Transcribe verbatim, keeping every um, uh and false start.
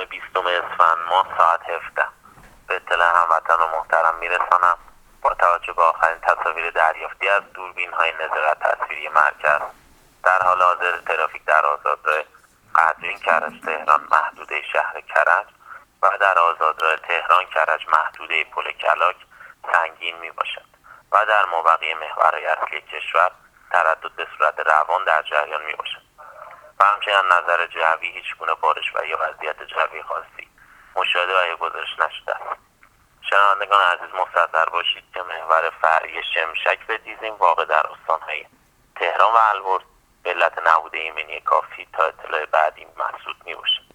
روزنامه بیستم اسفند ماه ساعت هفده. به اطلاع هموطن و محترم میرسانم با توجه به آخرین تصاویر دریافتی از دوربین های نظارت تصویری مرکز، در حال حاضر ترافیک در آزادراه قزوین کرج تهران محدوده شهر کرج و در آزادراه تهران کرج محدوده پل کلاک سنگین می باشد و در مابقی محورهای اصلی کشور تردد به صورت روان در جریان می باشد و همچنین از نظر جوی هیچ گونه بارش و یا وضعیت جوی خاصی مشاهده و یا گزارش نشده است. شنوندگان عزیز مستحضر باشید که محور فرعی شمشک به دیزین واقع در استان‌های تهران و البرز به علت نبود ایمنی کافی تا اطلاع بعدی محسود می باشد.